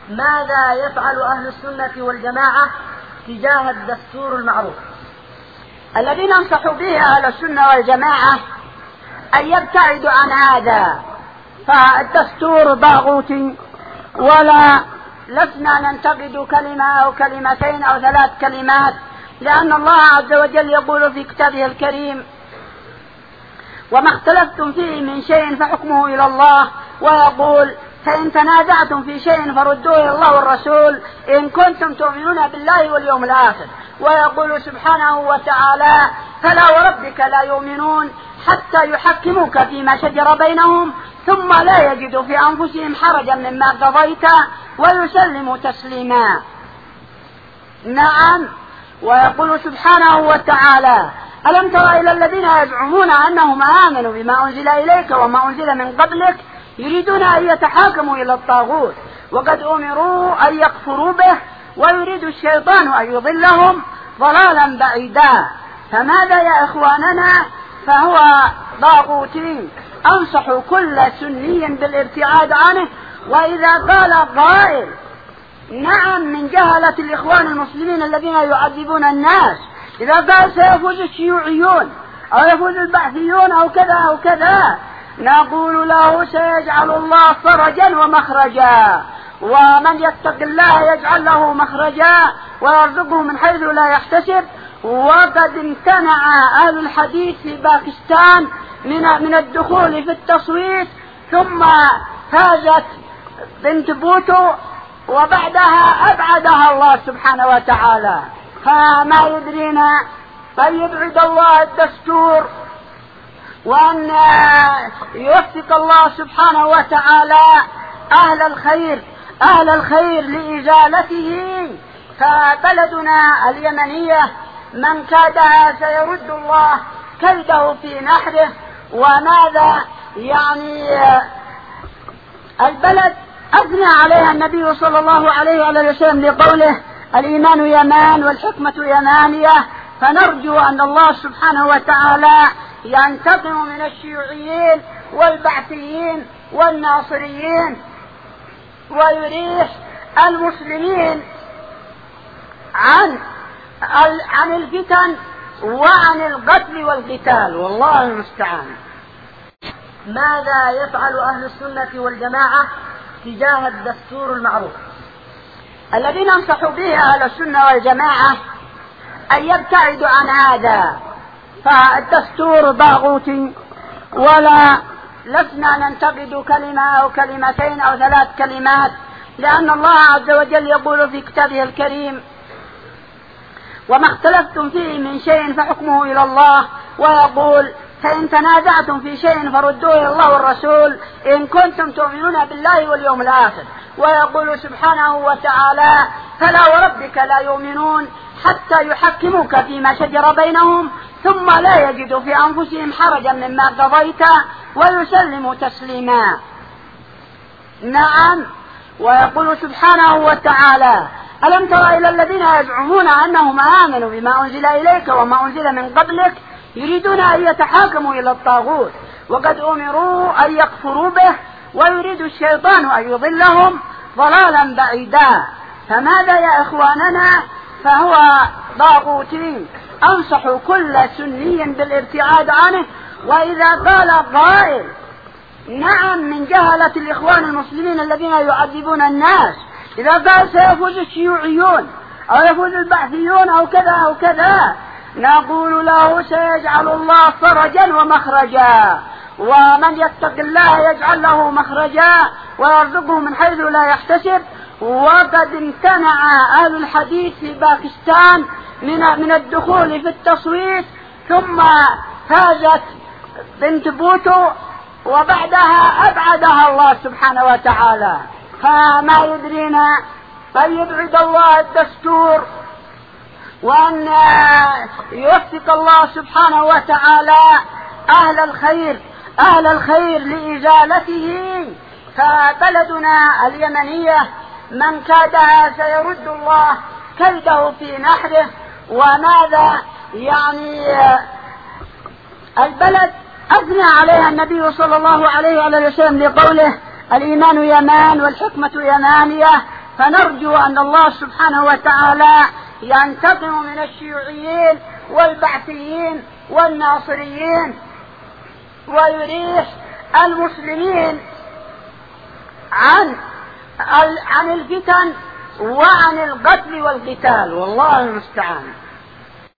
ماذا يفعل أهل السنة والجماعة تجاه الدستور المعروف؟ الذي ننصح به أهل السنة والجماعة أن يبتعدوا عن هذا، فالدستور طاغوتي، ولا لسنا ننتقد كلمة أو كلمتين أو 3 كلمات، لأن الله عز وجل يقول في كتابه الكريم: وما اختلفتم فيه من شيء فحكمه إلى الله، ويقول: فإن تنازعتم في شيء فردوه إلى الله والرسول إن كنتم تؤمنون بالله واليوم الآخر. ويقول سبحانه وتعالى: فلا وربك لا يؤمنون حتى يحكموك فيما شجر بينهم ثم لا يجدوا في أنفسهم حرجا مما قضيت ويسلموا تسليما. نعم. ويقول سبحانه وتعالى: ألم تر إلى الذين يزعمون أنهم آمنوا بما أنزل إليك وما أنزل من قبلك يريدون أن يتحاكموا إلى الطاغوت وقد أمروا أن يكفروا به ويريد الشيطان أن يضلهم ضلالا بعيدا. فماذا يا إخواننا؟ فهو طاغوتي. أنصح كل سني بالابتعاد عنه. وإذا قال قائل: نعم، من جهلة الإخوان المسلمين الذين يعذبون الناس، إذا قال سيفوز الشيوعيون أو يفوز البعثيون أو كذا أو كذا، نقول له: سيجعل الله فرجا ومخرجا، ومن يتق الله يجعل له مخرجا ويرزقه من حيث لا يحتسب. وقد امتنع أهل الحديث في باكستان من الدخول في التصويت، ثم فازت بنت بوتو وبعدها أبعدها الله سبحانه وتعالى. فما يدرينا بل يبعد الله الدستور، وأن يوفق الله سبحانه وتعالى أهل الخير لإزالته. فبلدنا اليمنية من كادها سيرد الله كيده في نحره. وماذا يعني البلد أثنى عليها النبي صلى الله عليه وسلم لقوله: الإيمان يمان والحكمة يمانية. فنرجو أن الله سبحانه وتعالى ينتقم من الشيوعيين والبعثيين والناصريين ويريح المسلمين عن الفتن وعن القتل والقتال، والله المستعان. ماذا يفعل أهل السنة والجماعة تجاه الدستور المعروف؟ الذي ننصح به أهل السنة والجماعة أن يبتعدوا عن هذا، فالدستور طاغوتي، ولا لسنا ننتقد كلمة أو كلمتين أو 3 كلمات، لأن الله عز وجل يقول في كتابه الكريم: وما اختلفتم فيه من شيء فحكمه إلى الله، ويقول: فإن تنازعتم في شيء فردوه إلى الله والرسول إن كنتم تؤمنون بالله واليوم الآخر. ويقول سبحانه وتعالى: فلا وربك لا يؤمنون حتى يحكموك فيما شجر بينهم ثم لا يجدوا في أنفسهم حرجا مما قضيت ويسلموا تسليما. نعم. ويقول سبحانه وتعالى: ألم تر إلى الذين يزعمون أنهم آمنوا بما أنزل إليك وما أنزل من قبلك يريدون أن يتحاكموا إلى الطاغوت وقد أمروا أن يكفروا به ويريد الشيطان أن يضلهم ضلالا بعيدا. فماذا يا إخواننا؟ فهو طاغوتي. أنصح كل سني بالابتعاد عنه. وإذا قال قائل: نعم، من جهلة الإخوان المسلمين الذين يعذبون الناس، إذا قال سيفوز الشيوعيون أو يفوز البعثيون أو كذا أو كذا، نقول له: سيجعل الله فرجا ومخرجا، ومن يتق الله يجعل له مخرجا ويرزقه من حيث لا يحتسب. وقد امتنع أهل الحديث في باكستان من الدخول في التصويت، ثم فازت بنت بوتو وبعدها أبعدها الله سبحانه وتعالى. فما يدرينا بل يبعد الله الدستور، وأن يوفق الله سبحانه وتعالى أهل الخير لإزالته. فبلدنا اليمنية من كادها سيرد الله كيده في نحره. وماذا يعني البلد أثنى عليها النبي صلى الله عليه وسلم لقوله: الإيمان يمان والحكمة يمانية. فنرجو أن الله سبحانه وتعالى ينتقم من الشيوعيين والبعثيين والناصريين ويريح المسلمين عن الفتن وعن القتل والقتال، والله المستعان.